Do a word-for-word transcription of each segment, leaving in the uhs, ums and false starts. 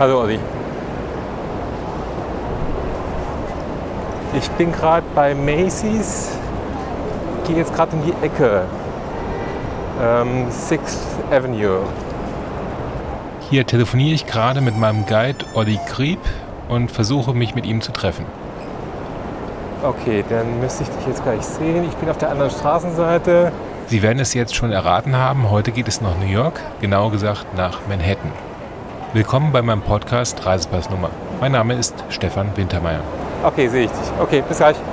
Hallo Olli. Ich bin gerade bei Macy's, gehe jetzt gerade um die Ecke, ähm, Sixth Avenue. Hier telefoniere ich gerade mit meinem Guide Olli Kriep und versuche mich mit ihm zu treffen. Okay, dann müsste ich dich jetzt gleich sehen. Ich bin auf der anderen Straßenseite. Sie werden es jetzt schon erraten haben, heute geht es nach New York, genauer gesagt nach Manhattan. Willkommen bei meinem Podcast Reisepassnummer. Mein Name ist Stefan Wintermeyer. Okay, sehe ich dich. Okay, bis gleich.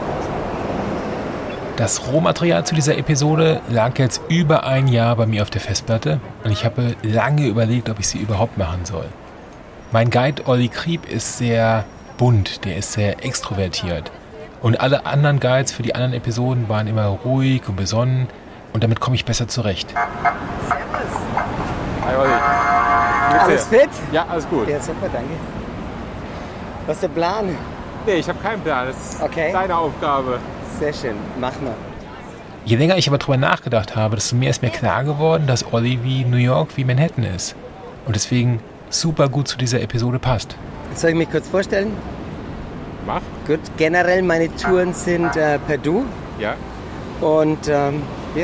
Das Rohmaterial zu dieser Episode lag jetzt über ein Jahr bei mir auf der Festplatte und ich habe lange überlegt, ob ich sie überhaupt machen soll. Mein Guide Olli Kriep ist sehr bunt, der ist sehr extrovertiert. Und alle anderen Guides für die anderen Episoden waren immer ruhig und besonnen und damit komme ich besser zurecht. Servus. Hi Olli. Alles fit? Ja, alles gut. Ja, super, danke. Was ist der Plan? Nee, ich habe keinen Plan. Das ist Okay. deine Aufgabe. Sehr schön, mach mal. Je länger ich aber drüber nachgedacht habe, desto mehr ist mir klar geworden, dass Olli wie New York wie Manhattan ist. Und deswegen super gut zu dieser Episode passt. Soll ich mich kurz vorstellen? Mach. Gut, generell meine Touren sind äh, per Du. Ja. Und ähm, ja,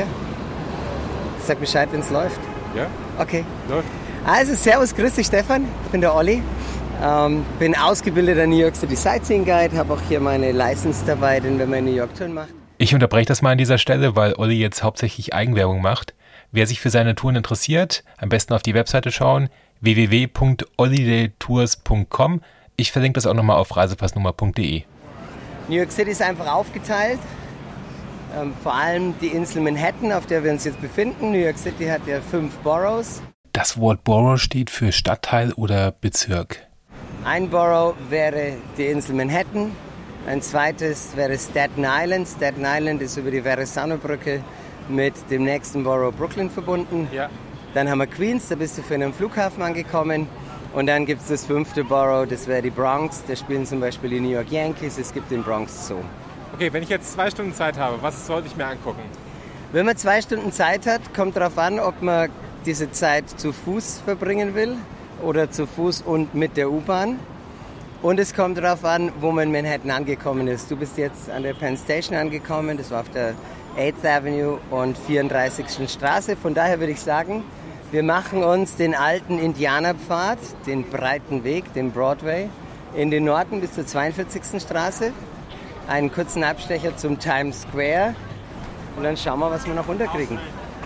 sag Bescheid, wenn es läuft. Ja. Okay. Läuft. Also, servus, grüß dich Stefan, ich bin der Olli. Ähm, bin ausgebildeter New York City Sightseeing Guide, habe auch hier meine License dabei, denn wenn man New York Touren macht. Ich unterbreche das mal an dieser Stelle, weil Olli jetzt hauptsächlich Eigenwerbung macht. Wer sich für seine Touren interessiert, am besten auf die Webseite schauen, w w w punkt olidaytours punkt com. Ich verlinke das auch nochmal auf reisepassnummer punkt de. New York City ist einfach aufgeteilt. Ähm, vor allem die Insel Manhattan, auf der wir uns jetzt befinden. New York City hat ja fünf Boroughs. Das Wort Borough steht für Stadtteil oder Bezirk. Ein Borough wäre die Insel Manhattan. Ein zweites wäre Staten Island. Staten Island ist über die Verrazano-Brücke mit dem nächsten Borough Brooklyn verbunden. Ja. Dann haben wir Queens, da bist du für einen Flughafen angekommen. Und dann gibt es das fünfte Borough, das wäre die Bronx. Da spielen zum Beispiel die New York Yankees. Es gibt den Bronx Zoo. Okay, wenn ich jetzt zwei Stunden Zeit habe, was sollte ich mir angucken? Wenn man zwei Stunden Zeit hat, kommt darauf an, ob man diese Zeit zu Fuß verbringen will oder zu Fuß und mit der U-Bahn. Und es kommt darauf an, wo man in Manhattan angekommen ist. Du bist jetzt an der Penn Station angekommen, das war auf der eighth Avenue und vierunddreißigsten Straße. Von daher würde ich sagen, wir machen uns den alten Indianerpfad, den breiten Weg, den Broadway, in den Norden bis zur zweiundvierzigsten Straße. Einen kurzen Abstecher zum Times Square und dann schauen wir, was wir noch runterkriegen.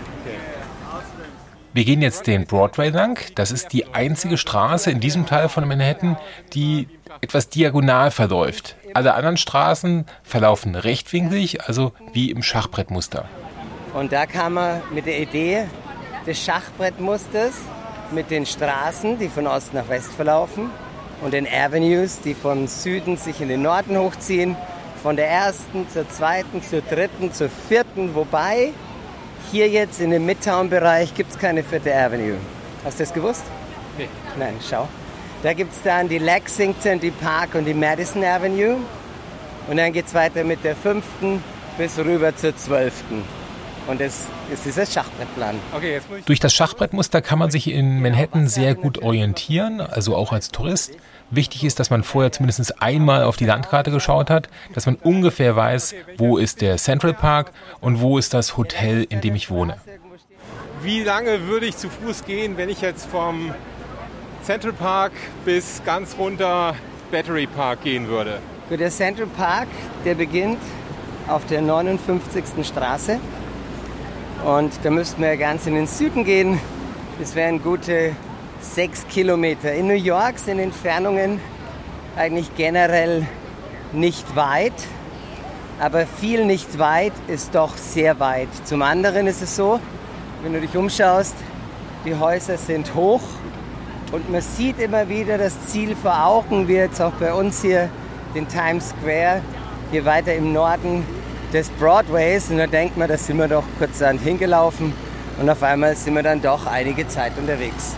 Wir gehen jetzt den Broadway lang. Das ist die einzige Straße in diesem Teil von Manhattan, die etwas diagonal verläuft. Alle anderen Straßen verlaufen rechtwinklig, also wie im Schachbrettmuster. Und da kam man mit der Idee des Schachbrettmusters mit den Straßen, die von Ost nach West verlaufen und den Avenues, die von Süden sich in den Norden hochziehen, von der ersten zur zweiten, zur dritten, zur vierten, wobei hier jetzt in dem Midtown-Bereich gibt es keine vierte Avenue. Hast du das gewusst? Nee. Nein, schau. Da gibt es dann die Lexington, die Park und die Madison Avenue. Und dann geht es weiter mit der fünften bis rüber zur zwölften. Und das ist dieser Schachbrettplan. Okay, jetzt muss ich Durch das Schachbrettmuster kann man sich in Manhattan sehr gut orientieren, also auch als Tourist. Wichtig ist, dass man vorher zumindest einmal auf die Landkarte geschaut hat, dass man ungefähr weiß, wo ist der Central Park und wo ist das Hotel, in dem ich wohne. Wie lange würde ich zu Fuß gehen, wenn ich jetzt vom Central Park bis ganz runter Battery Park gehen würde? Für der Central Park, der beginnt auf der neunundfünfzigsten Straße. Und da müssten wir ganz in den Süden gehen. Das wären gute sechs Kilometer. In New York sind Entfernungen eigentlich generell nicht weit. Aber viel nicht weit ist doch sehr weit. Zum anderen ist es so, wenn du dich umschaust, die Häuser sind hoch. Und man sieht immer wieder das Ziel vor Augen, wie jetzt auch bei uns hier den Times Square, hier weiter im Norden des Broadways. Und da denkt man, da sind wir doch kurzerhand hingelaufen und auf einmal sind wir dann doch einige Zeit unterwegs.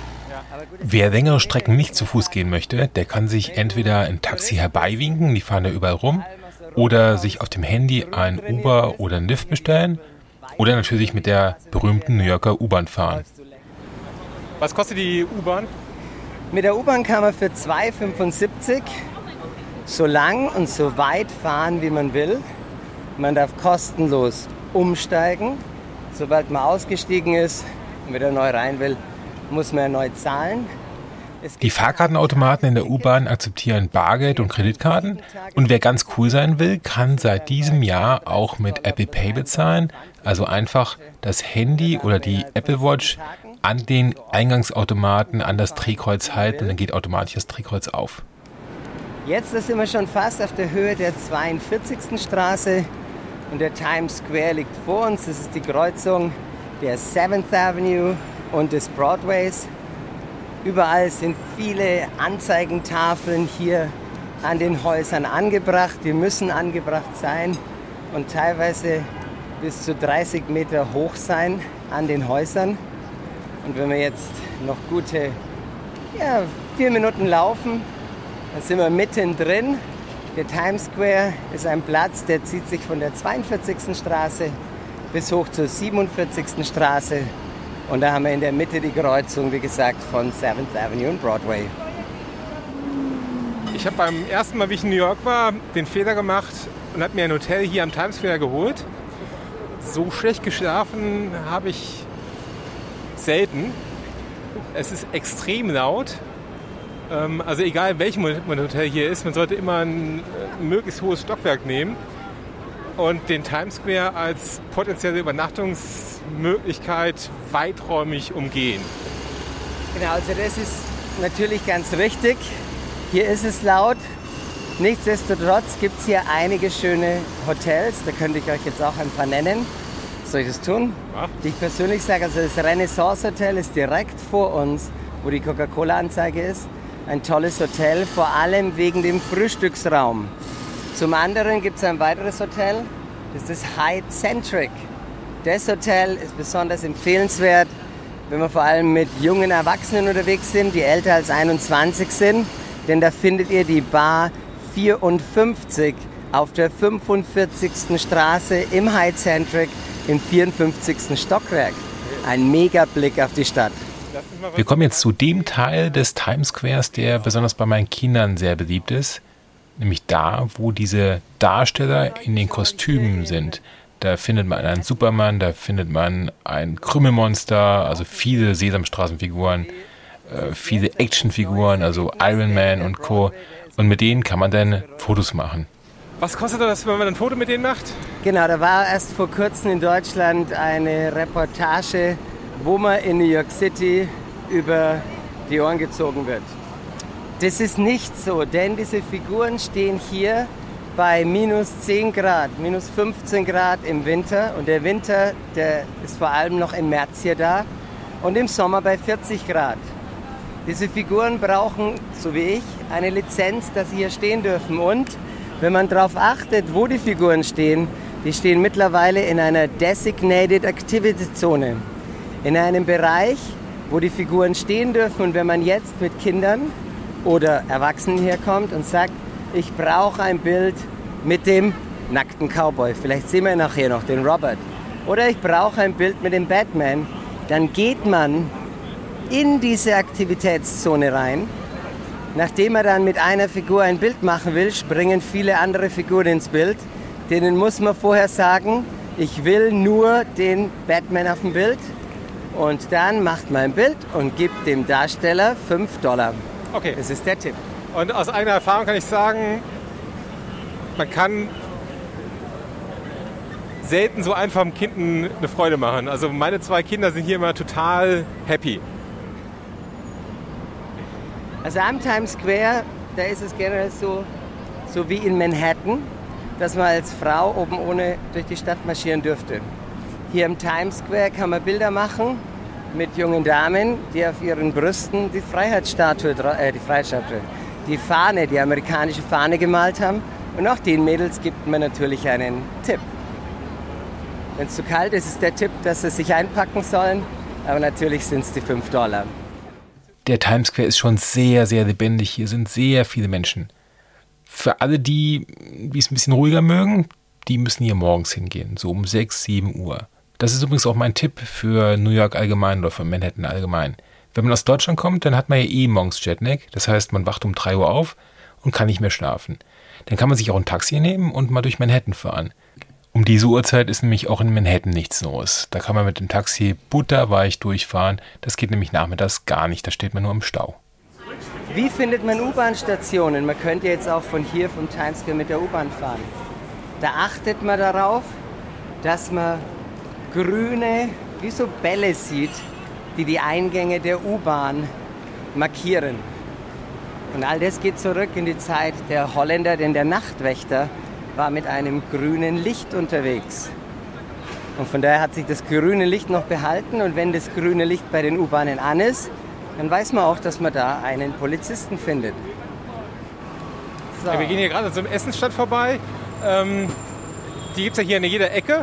Wer längere Strecken nicht zu Fuß gehen möchte, der kann sich entweder ein Taxi herbeiwinken, die fahren da überall rum, oder sich auf dem Handy ein Uber oder ein Lyft bestellen, oder natürlich mit der berühmten New Yorker U-Bahn fahren. Was kostet die U-Bahn? Mit der U-Bahn kann man für zwei Euro fünfundsiebzig so lang und so weit fahren, wie man will. Man darf kostenlos umsteigen. Sobald man ausgestiegen ist und wieder neu rein will, muss man erneut zahlen. Die Fahrkartenautomaten in der U-Bahn akzeptieren Bargeld und Kreditkarten. Und wer ganz cool sein will, kann seit diesem Jahr auch mit Apple Pay bezahlen. Also einfach das Handy oder die Apple Watch an den Eingangsautomaten an das Drehkreuz halten und dann geht automatisch das Drehkreuz auf. Jetzt sind wir schon fast auf der Höhe der zweiundvierzigsten Straße und der Times Square liegt vor uns. Das ist die Kreuzung der seventh Avenue und des Broadways. Überall sind viele Anzeigentafeln hier an den Häusern angebracht. Die müssen angebracht sein und teilweise bis zu dreißig Meter hoch sein an den Häusern. Und wenn wir jetzt noch gute ja, vier Minuten laufen, dann sind wir mittendrin. Der Times Square ist ein Platz, der zieht sich von der zweiundvierzigsten Straße bis hoch zur siebenundvierzigsten Straße. Und da haben wir in der Mitte die Kreuzung, wie gesagt, von seventh Avenue und Broadway. Ich habe beim ersten Mal, wie ich in New York war, den Fehler gemacht und habe mir ein Hotel hier am Times Square geholt. So schlecht geschlafen habe ich selten. Es ist extrem laut. Also egal, welchem Hotel hier ist, man sollte immer ein möglichst hohes Stockwerk nehmen und den Times Square als potenzielle Übernachtungsmöglichkeit weiträumig umgehen. Genau, also das ist natürlich ganz richtig. Hier ist es laut. Nichtsdestotrotz gibt es hier einige schöne Hotels. Da könnte ich euch jetzt auch ein paar nennen. Soll ich das tun? Ja. Die ich persönlich sage, also das Renaissance Hotel ist direkt vor uns, wo die Coca-Cola-Anzeige ist. Ein tolles Hotel, vor allem wegen dem Frühstücksraum. Zum anderen gibt es ein weiteres Hotel, das ist das Hyatt Centric. Das Hotel ist besonders empfehlenswert, wenn wir vor allem mit jungen Erwachsenen unterwegs sind, die älter als einundzwanzig sind. Denn da findet ihr die Bar vierundfünfzig auf der fünfundvierzigsten Straße im Hyatt Centric im vierundfünfzigsten Stockwerk. Ein Megablick auf die Stadt. Wir kommen jetzt zu dem Teil des Times Squares, der besonders bei meinen Kindern sehr beliebt ist. Nämlich da, wo diese Darsteller in den Kostümen sind. Da findet man einen Superman, da findet man ein Krümelmonster, also viele Sesamstraßenfiguren, äh, viele Actionfiguren, also Iron Man und Co. Und mit denen kann man dann Fotos machen. Was kostet das, wenn man ein Foto mit denen macht? Genau, da war erst vor kurzem in Deutschland eine Reportage, wo man in New York City über die Ohren gezogen wird. Das ist nicht so, denn diese Figuren stehen hier bei minus zehn Grad, minus fünfzehn Grad im Winter. Und der Winter, der ist vor allem noch im März hier da. Und im Sommer bei vierzig Grad. Diese Figuren brauchen, so wie ich, eine Lizenz, dass sie hier stehen dürfen. Und wenn man darauf achtet, wo die Figuren stehen, die stehen mittlerweile in einer Designated Activity Zone. In einem Bereich, wo die Figuren stehen dürfen. Und wenn man jetzt mit Kindern oder Erwachsenen hier kommt und sagt, ich brauche ein Bild mit dem nackten Cowboy, vielleicht sehen wir nachher noch den Robert, oder ich brauche ein Bild mit dem Batman, dann geht man in diese Aktivitätszone rein. Nachdem er dann mit einer Figur ein Bild machen will, springen viele andere Figuren ins Bild. Denen muss man vorher sagen, ich will nur den Batman auf dem Bild. Und dann macht man ein Bild und gibt dem Darsteller fünf Dollar. Okay. Das ist der Tipp. Und aus eigener Erfahrung kann ich sagen, man kann selten so einfach dem Kind eine Freude machen. Also meine zwei Kinder sind hier immer total happy. Also am Times Square, da ist es generell so, so wie in Manhattan, dass man als Frau oben ohne durch die Stadt marschieren dürfte. Hier im Times Square kann man Bilder machen mit jungen Damen, die auf ihren Brüsten die Freiheitsstatue, äh, die Freiheitsstatue, die Fahne, die amerikanische Fahne gemalt haben. Und auch den Mädels gibt man natürlich einen Tipp. Wenn es zu kalt ist, ist der Tipp, dass sie sich einpacken sollen. Aber natürlich sind es die fünf Dollar. Der Times Square ist schon sehr, sehr lebendig. Hier sind sehr viele Menschen. Für alle, die die es ein bisschen ruhiger mögen, die müssen hier morgens hingehen, so um sechs, sieben Uhr. Das ist übrigens auch mein Tipp für New York allgemein oder für Manhattan allgemein. Wenn man aus Deutschland kommt, dann hat man ja eh morgens Jetlag. Das heißt, man wacht um drei Uhr auf und kann nicht mehr schlafen. Dann kann man sich auch ein Taxi nehmen und mal durch Manhattan fahren. Um diese Uhrzeit ist nämlich auch in Manhattan nichts los. Da kann man mit dem Taxi butterweich durchfahren. Das geht nämlich nachmittags gar nicht, da steht man nur im Stau. Wie findet man U-Bahn-Stationen? Man könnte jetzt auch von hier vom Times Square mit der U-Bahn fahren. Da achtet man darauf, dass man grüne, wie so Bälle sieht, die die Eingänge der U-Bahn markieren. Und all das geht zurück in die Zeit der Holländer, denn der Nachtwächter war mit einem grünen Licht unterwegs. Und von daher hat sich das grüne Licht noch behalten. Und wenn das grüne Licht bei den U-Bahnen an ist, dann weiß man auch, dass man da einen Polizisten findet. So. Ja, wir gehen hier gerade zum Essensstand vorbei. Ähm, die gibt es ja hier in jeder Ecke.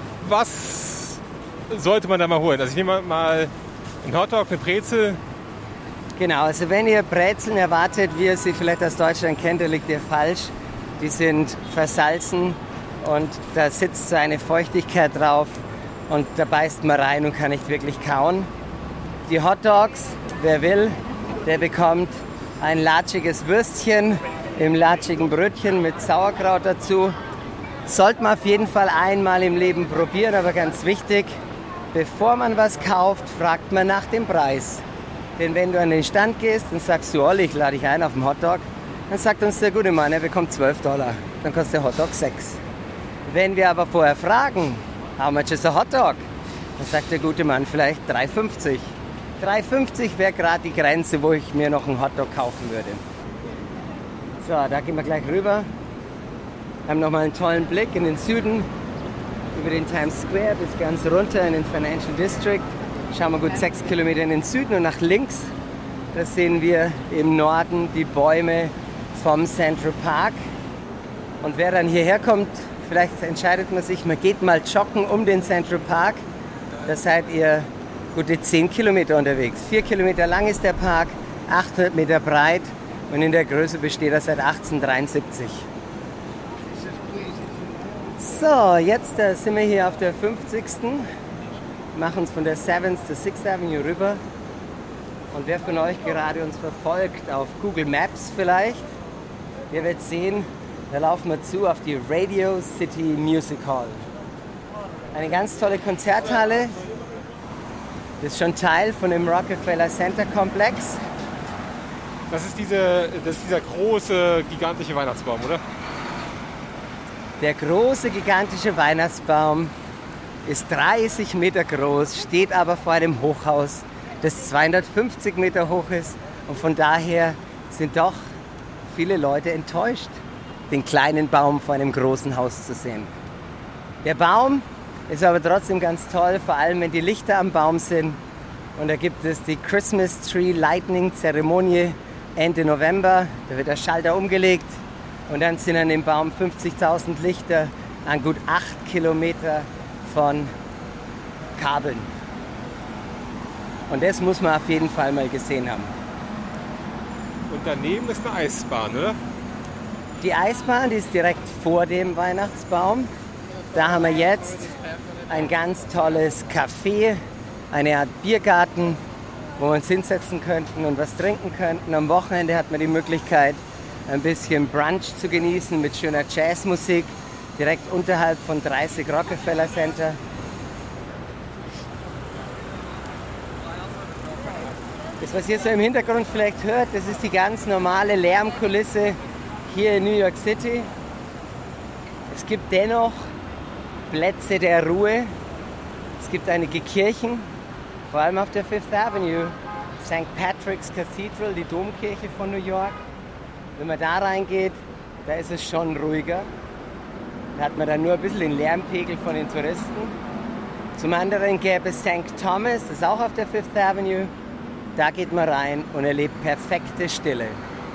Was sollte man da mal holen? Also ich nehme mal einen Hotdog, eine Brezel. Genau, also wenn ihr Brezeln erwartet, wie ihr sie vielleicht aus Deutschland kennt, dann liegt ihr falsch. Die sind versalzen und da sitzt so eine Feuchtigkeit drauf und da beißt man rein und kann nicht wirklich kauen. Die Hotdogs, wer will, der bekommt ein latschiges Würstchen im latschigen Brötchen mit Sauerkraut dazu. Sollte man auf jeden Fall einmal im Leben probieren, aber ganz wichtig, bevor man was kauft, fragt man nach dem Preis. Denn wenn du an den Stand gehst und sagst, du Olli, ich lade dich ein auf den Hotdog, dann sagt uns der gute Mann, er bekommt zwölf Dollar. Dann kostet der Hotdog sechs. Wenn wir aber vorher fragen, how much is a Hotdog? Dann sagt der gute Mann vielleicht drei fünfzig. drei fünfzig wäre gerade die Grenze, wo ich mir noch einen Hotdog kaufen würde. So, da gehen wir gleich rüber. Wir haben nochmal einen tollen Blick in den Süden, über den Times Square bis ganz runter in den Financial District. Schauen wir gut sechs Kilometer in den Süden und nach links, da sehen wir im Norden die Bäume vom Central Park. Und wer dann hierher kommt, vielleicht entscheidet man sich, man geht mal joggen um den Central Park. Da seid ihr gute zehn Kilometer unterwegs. vier Kilometer lang ist der Park, achthundert Meter breit und in der Größe besteht er seit achtzehnhundertdreiundsiebzig. So, jetzt äh, sind wir hier auf der fünfzigsten machen uns von der seventh zur sixth Avenue rüber. Und wer von euch gerade uns verfolgt auf Google Maps vielleicht, der wird sehen, da laufen wir zu auf die Radio City Music Hall. Eine ganz tolle Konzerthalle. Das ist schon Teil von dem Rockefeller Center Komplex. Das ist, diese, das ist dieser große, gigantische Weihnachtsbaum, oder? Der große, gigantische Weihnachtsbaum ist dreißig Meter groß, steht aber vor einem Hochhaus, das zweihundertfünfzig Meter hoch ist. Und von daher sind doch viele Leute enttäuscht, den kleinen Baum vor einem großen Haus zu sehen. Der Baum ist aber trotzdem ganz toll, vor allem wenn die Lichter am Baum sind. Und da gibt es die Christmas Tree Lightning Zeremonie Ende November. Da wird der Schalter umgelegt und dann sind an dem Baum fünfzigtausend Lichter an gut acht Kilometer von Kabeln. Und das muss man auf jeden Fall mal gesehen haben. Und daneben ist eine Eisbahn, oder? Die Eisbahn, die ist direkt vor dem Weihnachtsbaum. Da haben wir jetzt ein ganz tolles Café, eine Art Biergarten, wo wir uns hinsetzen könnten und was trinken könnten. Am Wochenende hat man die Möglichkeit, ein bisschen Brunch zu genießen mit schöner Jazzmusik, direkt unterhalb von dreißig Rockefeller Center. Das, was ihr so im Hintergrund vielleicht hört, das ist die ganz normale Lärmkulisse hier in New York City. Es gibt dennoch Plätze der Ruhe. Es gibt einige Kirchen, vor allem auf der Fifth Avenue. Sankt Patrick's Cathedral, die Domkirche von New York. Wenn man da reingeht, da ist es schon ruhiger. Da hat man dann nur ein bisschen den Lärmpegel von den Touristen. Zum anderen gäbe es Sankt Thomas, das ist auch auf der Fifth Avenue. Da geht man rein und erlebt perfekte Stille.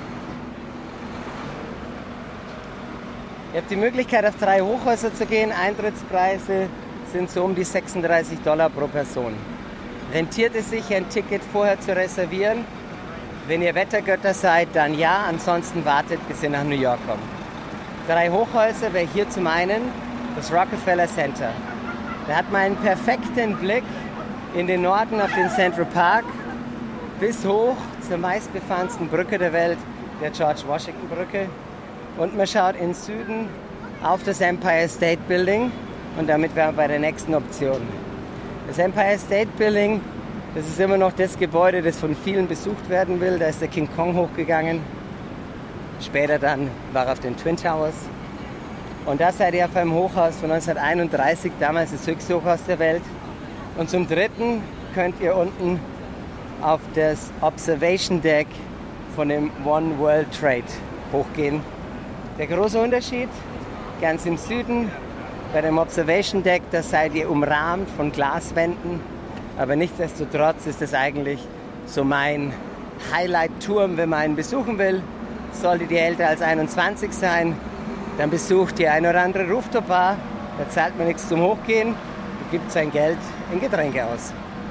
Ihr habt die Möglichkeit, auf drei Hochhäuser zu gehen. Eintrittspreise sind so um die sechsunddreißig Dollar pro Person. Rentiert es sich, ein Ticket vorher zu reservieren? Wenn ihr Wettergötter seid, dann ja. Ansonsten wartet, bis ihr nach New York kommt. Drei Hochhäuser wäre hier zum einen das Rockefeller Center. Da hat man einen perfekten Blick in den Norden auf den Central Park. bis hoch zur meistbefahrensten Brücke der Welt, der George Washington Brücke. Und man schaut in Süden auf das Empire State Building und damit wären wir bei der nächsten Option. Das Empire State Building, das ist immer noch das Gebäude, das von vielen besucht werden will. Da ist der King Kong hochgegangen. Später dann war er auf den Twin Towers. Und da seid ihr auf einem Hochhaus von neunzehnhunderteinunddreißig, damals das höchste Hochhaus der Welt. Und zum Dritten könnt ihr unten auf das Observation Deck von dem One World Trade hochgehen. Der große Unterschied, ganz im Süden, bei dem Observation Deck, da seid ihr umrahmt von Glaswänden. Aber nichtsdestotrotz ist das eigentlich so mein Highlight-Turm, wenn man einen besuchen will. Solltet ihr älter als einundzwanzig sein, dann besucht ihr eine oder andere Rooftop-Bar. Da zahlt man nichts zum Hochgehen und gibt sein Geld in Getränke aus.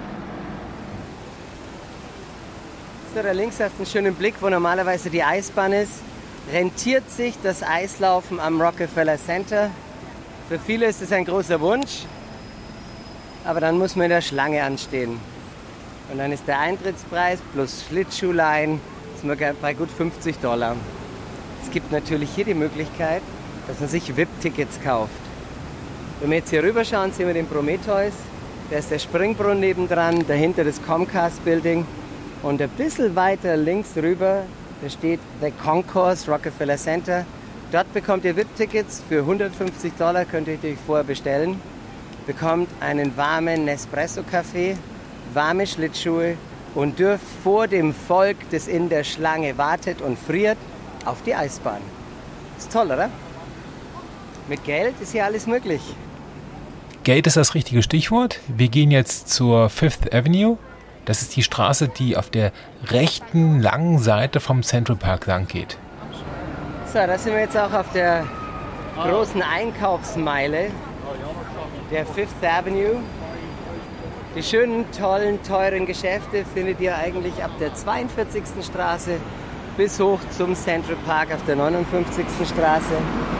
So, da links hast du einen schönen Blick, wo normalerweise die Eisbahn ist. Rentiert sich das Eislaufen am Rockefeller Center? Für viele ist es ein großer Wunsch, aber dann muss man in der Schlange anstehen. Und dann ist der Eintrittspreis plus Schlittschuhleihen sind wir bei gut fünfzig Dollar. Es gibt natürlich hier die Möglichkeit, dass man sich V I P-Tickets kauft. Wenn wir jetzt hier rüber schauen, sehen wir den Prometheus. Da ist der Springbrunnen nebendran, dahinter das Comcast Building. Und ein bisschen weiter links rüber, da steht The Concourse Rockefeller Center. Dort bekommt ihr V I P-Tickets für hundertfünfzig Dollar, könnt ihr euch vorher bestellen. Bekommt einen warmen Nespresso-Kaffee, warme Schlittschuhe und dürft vor dem Volk, das in der Schlange wartet und friert, auf die Eisbahn. Ist toll, oder? Mit Geld ist hier alles möglich. Geld ist das richtige Stichwort. Wir gehen jetzt zur Fifth Avenue. Das ist die Straße, die auf der rechten langen Seite vom Central Park lang geht. So, da sind wir jetzt auch auf der großen Einkaufsmeile der Fifth Avenue. Die schönen, tollen, teuren Geschäfte findet ihr eigentlich ab der zweiundvierzigsten Straße bis hoch zum Central Park auf der neunundfünfzigsten Straße.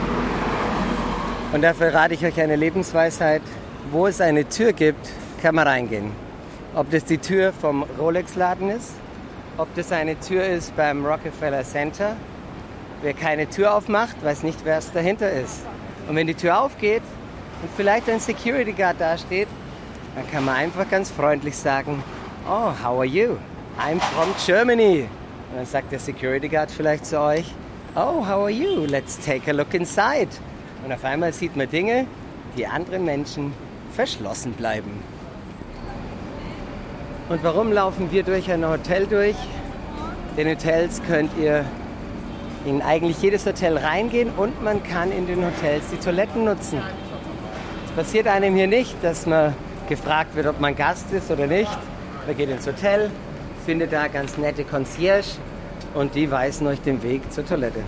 Und dafür rate ich euch eine Lebensweisheit. Wo es eine Tür gibt, kann man reingehen. Ob das die Tür vom Rolex-Laden ist, ob das eine Tür ist beim Rockefeller Center. Wer keine Tür aufmacht, weiß nicht, wer es dahinter ist. Und wenn die Tür aufgeht und vielleicht ein Security Guard dasteht, dann kann man einfach ganz freundlich sagen, oh, how are you? I'm from Germany. Und dann sagt der Security Guard vielleicht zu euch, oh, how are you? Let's take a look inside. Und auf einmal sieht man Dinge, die anderen Menschen verschlossen bleiben. Und warum laufen wir durch ein Hotel durch? Den Hotels könnt ihr in eigentlich jedes Hotel reingehen und man kann in den Hotels die Toiletten nutzen. Es passiert einem hier nicht, dass man gefragt wird, ob man Gast ist oder nicht. Man geht ins Hotel, findet da ganz nette Concierge und die weisen euch den Weg zur Toilette.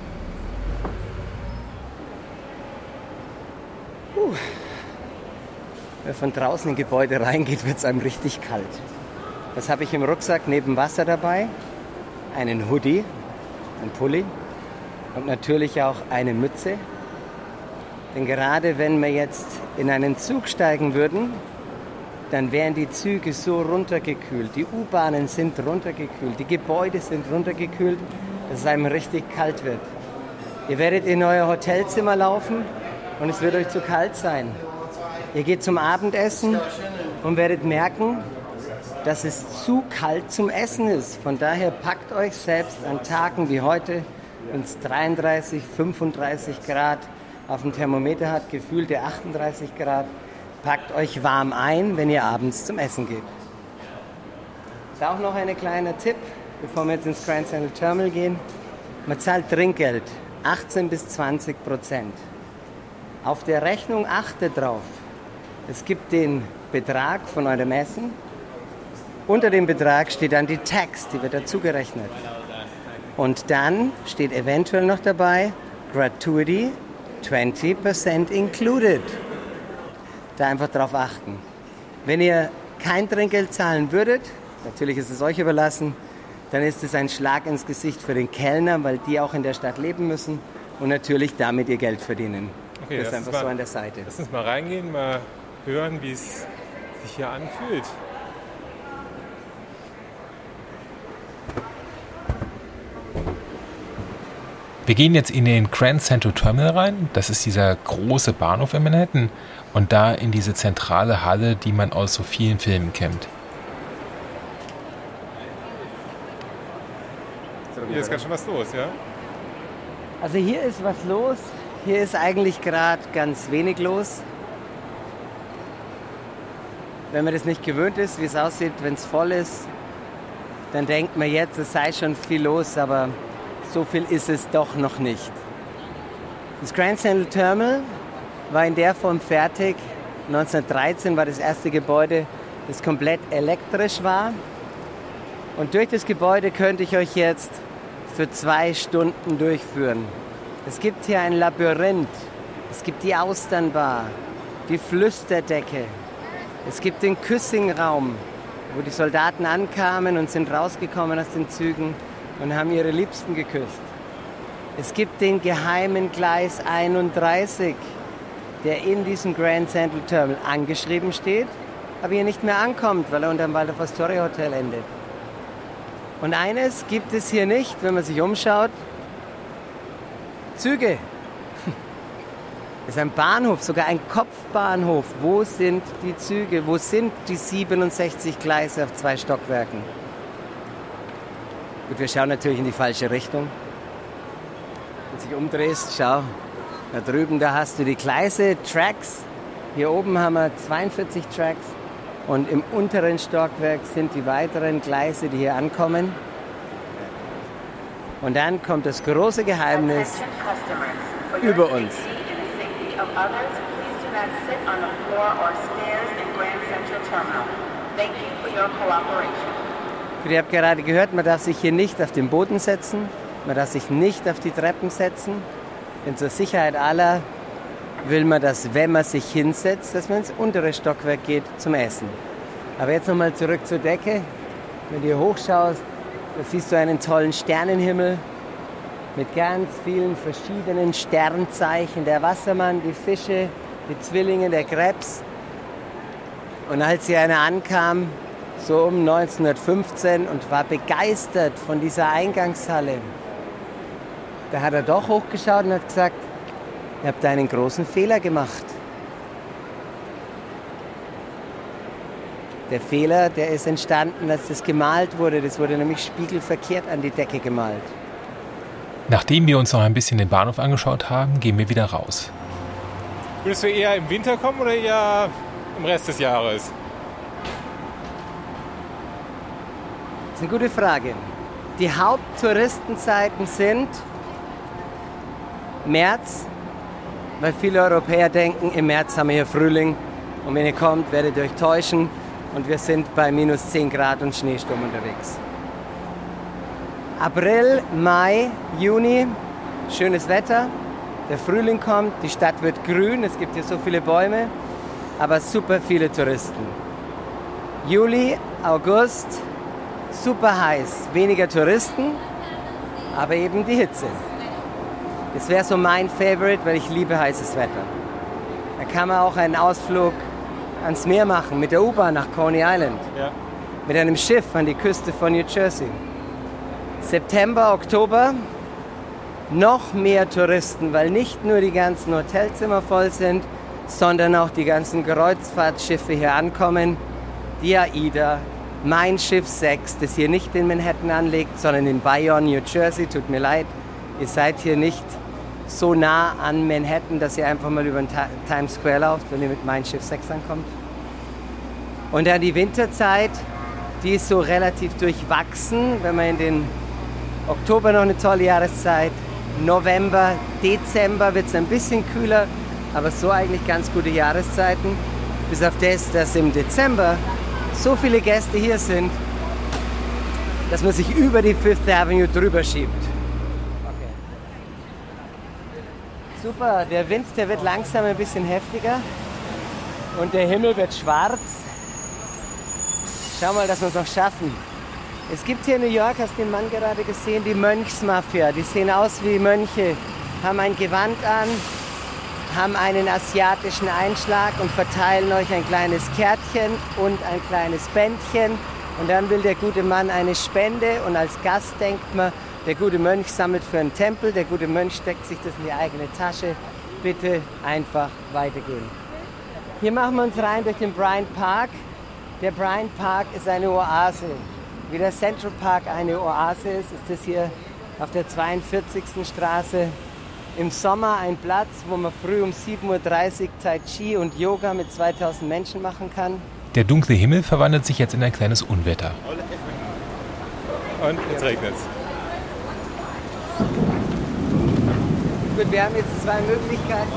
Uh. Wenn von draußen in Gebäude reingeht, wird es einem richtig kalt. Was habe ich im Rucksack neben Wasser dabei? Einen Hoodie, ein Pulli und natürlich auch eine Mütze. Denn gerade wenn wir jetzt in einen Zug steigen würden, dann wären die Züge so runtergekühlt, die U-Bahnen sind runtergekühlt, die Gebäude sind runtergekühlt, dass es einem richtig kalt wird. Ihr werdet in euer Hotelzimmer laufen und es wird euch zu kalt sein. Ihr geht zum Abendessen und werdet merken, dass es zu kalt zum Essen ist. Von daher packt euch selbst an Tagen wie heute, wenn es dreiunddreißig, fünfunddreißig Grad auf dem Thermometer hat, gefühlte achtunddreißig Grad, packt euch warm ein, wenn ihr abends zum Essen geht. Ist auch noch ein kleiner Tipp, bevor wir jetzt ins Grand Central Terminal gehen. Man zahlt Trinkgeld, achtzehn bis zwanzig Prozent. Auf der Rechnung achtet drauf. Es gibt den Betrag von eurem Essen. Unter dem Betrag steht dann die Tax, die wird dazugerechnet. Und dann steht eventuell noch dabei, Gratuity, twenty percent included. Da einfach drauf achten. Wenn ihr kein Trinkgeld zahlen würdet, natürlich ist es euch überlassen, dann ist es ein Schlag ins Gesicht für den Kellner, weil die auch in der Stadt leben müssen und natürlich damit ihr Geld verdienen. Okay, das ist einfach mal so an der Seite. Lass uns mal reingehen, mal hören, wie es sich hier anfühlt. Wir gehen jetzt in den Grand Central Terminal rein. Das ist dieser große Bahnhof in Manhattan. Und da in diese zentrale Halle, die man aus so vielen Filmen kennt. Hier ist ganz schön was los, ja? Also hier ist was los. Hier ist eigentlich gerade ganz wenig los. Wenn man das nicht gewöhnt ist, wie es aussieht, wenn es voll ist, dann denkt man jetzt, es sei schon viel los, aber so viel ist es doch noch nicht. Das Grand Central Terminal war in der Form fertig. neunzehnhundertdreizehn war das erste Gebäude, das komplett elektrisch war. Und durch das Gebäude könnte ich euch jetzt für zwei Stunden durchführen. Es gibt hier ein Labyrinth, es gibt die Austernbar, die Flüsterdecke, es gibt den Küssingraum, wo die Soldaten ankamen und sind rausgekommen aus den Zügen und haben ihre Liebsten geküsst. Es gibt den geheimen Gleis einunddreißig, der in diesem Grand Central Terminal angeschrieben steht, aber hier nicht mehr ankommt, weil er unter dem Waldorf Astoria Hotel endet. Und eines gibt es hier nicht, wenn man sich umschaut: Züge. Das ist ein Bahnhof, sogar ein Kopfbahnhof. Wo sind die Züge? Wo sind die siebenundsechzig Gleise auf zwei Stockwerken? Gut, wir schauen natürlich in die falsche Richtung. Wenn du dich umdrehst, schau, da drüben, da hast du die Gleise, Tracks. Hier oben haben wir zweiundvierzig Tracks. Und im unteren Stockwerk sind die weiteren Gleise, die hier ankommen. Und dann kommt das große Geheimnis über uns. Ihr habt gerade gehört, man darf sich hier nicht auf den Boden setzen, man darf sich nicht auf die Treppen setzen, denn zur Sicherheit aller will man, dass, wenn man sich hinsetzt, dass man ins untere Stockwerk geht zum Essen. Aber jetzt nochmal zurück zur Decke. Wenn du hier hochschaust, da siehst du einen tollen Sternenhimmel mit ganz vielen verschiedenen Sternzeichen. Der Wassermann, die Fische, die Zwillinge, der Krebs. Und als hier einer ankam, so um neunzehnhundertfünfzehn, und war begeistert von dieser Eingangshalle, da hat er doch hochgeschaut und hat gesagt: Ihr habt einen großen Fehler gemacht. Der Fehler, der ist entstanden, als das gemalt wurde. Das wurde nämlich spiegelverkehrt an die Decke gemalt. Nachdem wir uns noch ein bisschen den Bahnhof angeschaut haben, gehen wir wieder raus. Würdest du eher im Winter kommen oder eher im Rest des Jahres? Das ist eine gute Frage. Die Haupttouristenzeiten sind März, weil viele Europäer denken, im März haben wir hier Frühling und wenn ihr kommt, werdet ihr euch täuschen und wir sind bei minus zehn Grad und Schneesturm unterwegs. April, Mai, Juni, schönes Wetter, der Frühling kommt, die Stadt wird grün, es gibt hier so viele Bäume, aber super viele Touristen. Juli, August, super heiß, weniger Touristen, aber eben die Hitze. Das wäre so mein Favorite, weil ich liebe heißes Wetter. Da kann man auch einen Ausflug ans Meer machen, mit der U-Bahn nach Coney Island. Ja. Mit einem Schiff an die Küste von New Jersey. September, Oktober, noch mehr Touristen, weil nicht nur die ganzen Hotelzimmer voll sind, sondern auch die ganzen Kreuzfahrtschiffe hier ankommen. Die AIDA, mein Schiff sechs, das hier nicht in Manhattan anlegt, sondern in Bayonne, New Jersey. Tut mir leid, ihr seid hier nicht so nah an Manhattan, dass ihr einfach mal über den Times Square lauft, wenn ihr mit Mein Schiff sechs ankommt. Und dann die Winterzeit, die ist so relativ durchwachsen, wenn man in den Oktober noch eine tolle Jahreszeit, November, Dezember wird es ein bisschen kühler, aber so eigentlich ganz gute Jahreszeiten. Bis auf das, dass im Dezember so viele Gäste hier sind, dass man sich über die Fifth Avenue drüber schiebt. Okay. Super, der Wind, der wird langsam ein bisschen heftiger und der Himmel wird schwarz. Schau mal, dass wir es noch schaffen. Es gibt hier in New York, hast du den Mann gerade gesehen, die Mönchsmafia. Die sehen aus wie Mönche, haben ein Gewand an, haben einen asiatischen Einschlag und verteilen euch ein kleines Kärtchen und ein kleines Bändchen. Und dann will der gute Mann eine Spende und als Gast denkt man, Der gute Mönch sammelt für einen Tempel, der gute Mönch steckt sich das in die eigene Tasche. Bitte einfach weitergehen. Hier machen wir uns rein durch den Bryant Park. Der Bryant Park ist eine Oase. Wie der Central Park eine Oase ist, ist das hier auf der zweiundvierzigsten Straße im Sommer ein Platz, wo man früh um sieben Uhr dreißig Tai Chi und Yoga mit zweitausend Menschen machen kann. Der dunkle Himmel verwandelt sich jetzt in ein kleines Unwetter. Und jetzt regnet es. Gut, wir haben jetzt zwei Möglichkeiten.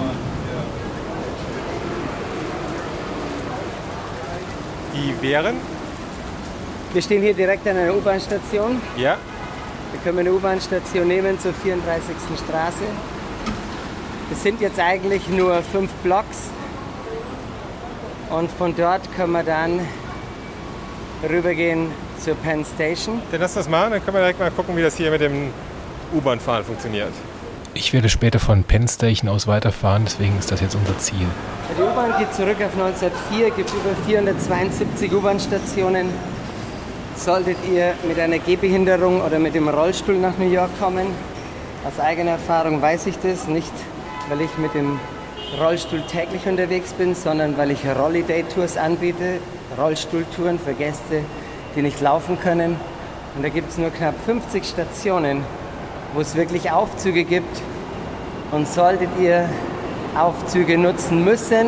Die wären? Wir stehen hier direkt an einer U-Bahn-Station. Ja. Wir können eine U-Bahn-Station nehmen zur vierunddreißigsten Straße. Das sind jetzt eigentlich nur fünf Blocks. Und von dort können wir dann rübergehen zur Penn Station. Dann lass das machen, dann können wir direkt mal gucken, wie das hier mit dem U-Bahn-Fahren funktioniert. Ich werde später von Penn Station aus weiterfahren, deswegen ist das jetzt unser Ziel. Die U-Bahn geht zurück auf neunzehnhundertvier, gibt über vierhundertzweiundsiebzig U-Bahn-Stationen. Solltet ihr mit einer Gehbehinderung oder mit dem Rollstuhl nach New York kommen, aus eigener Erfahrung weiß ich das, nicht weil ich mit dem Rollstuhl täglich unterwegs bin, sondern weil ich Rolliday-Tours anbiete, Rollstuhltouren für Gäste, die nicht laufen können. Und da gibt es nur knapp fünfzig Stationen, wo es wirklich Aufzüge gibt. Und solltet ihr Aufzüge nutzen müssen,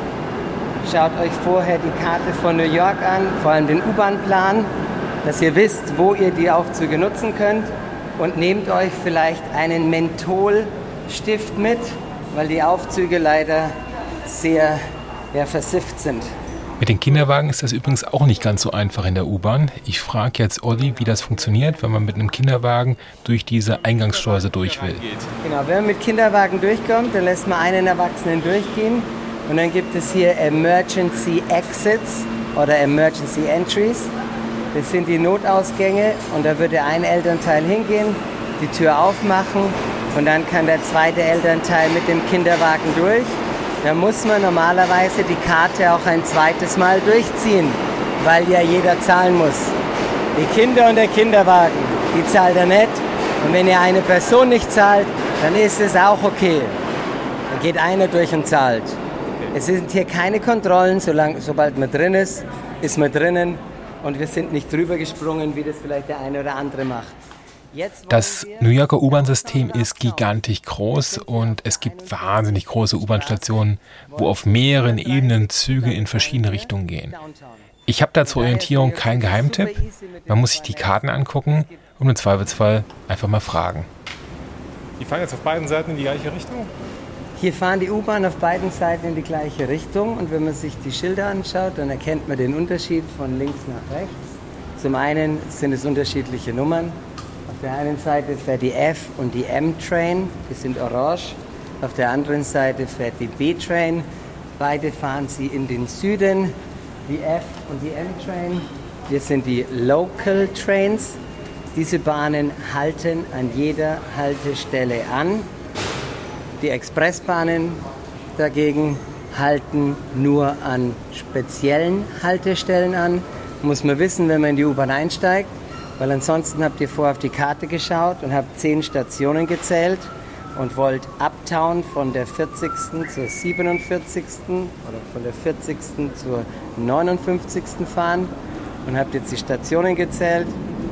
schaut euch vorher die Karte von New York an, vor allem den U-Bahn-Plan, dass ihr wisst, wo ihr die Aufzüge nutzen könnt, und nehmt euch vielleicht einen Mentholstift mit, weil die Aufzüge leider sehr ja, versifft sind. Mit den Kinderwagen ist das übrigens auch nicht ganz so einfach in der U-Bahn. Ich frage jetzt Olli, wie das funktioniert, wenn man mit einem Kinderwagen durch diese Eingangsschleuse durch will. Genau, wenn man mit Kinderwagen durchkommt, dann lässt man einen Erwachsenen durchgehen. Und dann gibt es hier Emergency Exits oder Emergency Entries. Das sind die Notausgänge, und da würde ein Elternteil hingehen, die Tür aufmachen, und dann kann der zweite Elternteil mit dem Kinderwagen durch. Da muss man normalerweise die Karte auch ein zweites Mal durchziehen, weil ja jeder zahlen muss. Die Kinder und der Kinderwagen, die zahlt er nicht. Und wenn ihr eine Person nicht zahlt, dann ist es auch okay. Dann geht einer durch und zahlt. Es sind hier keine Kontrollen, solange, sobald man drin ist, ist man drinnen, und wir sind nicht drüber gesprungen, wie das vielleicht der eine oder andere macht. Das New Yorker U-Bahn-System ist gigantisch groß, und es gibt wahnsinnig große U-Bahn-Stationen, wo auf mehreren Ebenen Züge in verschiedene Richtungen gehen. Ich habe da zur Orientierung keinen Geheimtipp. Man muss sich die Karten angucken und im Zweifelsfall einfach mal fragen. Die fahren jetzt auf beiden Seiten in die gleiche Richtung? Hier fahren die U-Bahn auf beiden Seiten in die gleiche Richtung, und wenn man sich die Schilder anschaut, dann erkennt man den Unterschied von links nach rechts. Zum einen sind es unterschiedliche Nummern. Auf der einen Seite fährt die F- und die M-Train, die sind orange. Auf der anderen Seite fährt die B-Train. Beide fahren sie in den Süden, die F- und die M-Train. Hier sind die Local Trains. Diese Bahnen halten an jeder Haltestelle an. Die Expressbahnen dagegen halten nur an speziellen Haltestellen an. Muss man wissen, wenn man in die U-Bahn einsteigt, weil ansonsten habt ihr vorher auf die Karte geschaut und habt zehn Stationen gezählt und wollt Uptown von der vierzigsten zur siebenundvierzigsten oder von der vierzigsten zur neunundfünfzigsten fahren und habt jetzt die Stationen gezählt.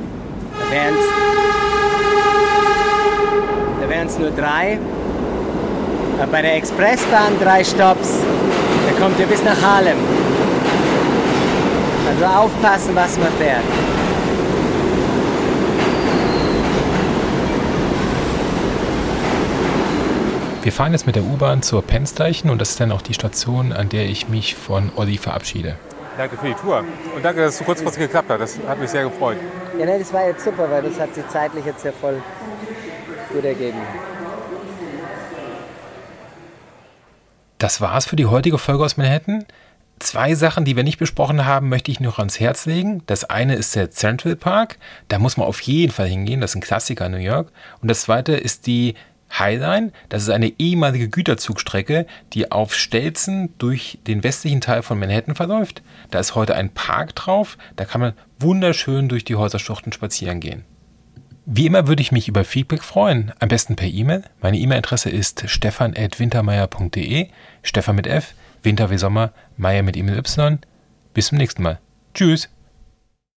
Da wären es nur drei. Aber bei der Expressbahn drei Stopps. Da kommt ihr bis nach Harlem. Also aufpassen, was man fährt. Wir fahren jetzt mit der U-Bahn zur Penn Station, und das ist dann auch die Station, an der ich mich von Olli verabschiede. Danke für die Tour und danke, dass es so kurzfristig geklappt hat. Das hat mich sehr gefreut. Ja, ne, das war jetzt super, weil das hat sich zeitlich jetzt ja voll gut ergeben. Das war's für die heutige Folge aus Manhattan. Zwei Sachen, die wir nicht besprochen haben, möchte ich noch ans Herz legen. Das eine ist der Central Park. Da muss man auf jeden Fall hingehen. Das ist ein Klassiker in New York. Und das zweite ist die High Line. Das ist eine ehemalige Güterzugstrecke, die auf Stelzen durch den westlichen Teil von Manhattan verläuft. Da ist heute ein Park drauf. Da kann man wunderschön durch die Häuserschluchten spazieren gehen. Wie immer würde ich mich über Feedback freuen, am besten per E-Mail. Meine E-Mail-Adresse ist stefan at wintermeyer punkt de, Stefan mit F, Winter wie Sommer, Meyer mit E mit Y. Bis zum nächsten Mal. Tschüss.